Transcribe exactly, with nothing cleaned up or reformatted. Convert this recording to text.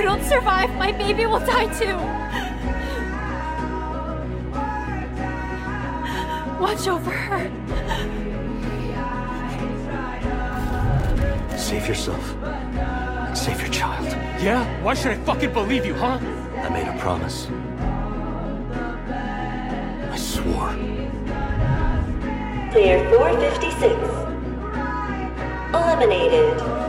you don't survive, my baby will die too. Watch over her. Save yourself. Save your child. Yeah? Why should I fucking believe you, huh? I made a promise. I swore. Player four fifty-six. Eliminated.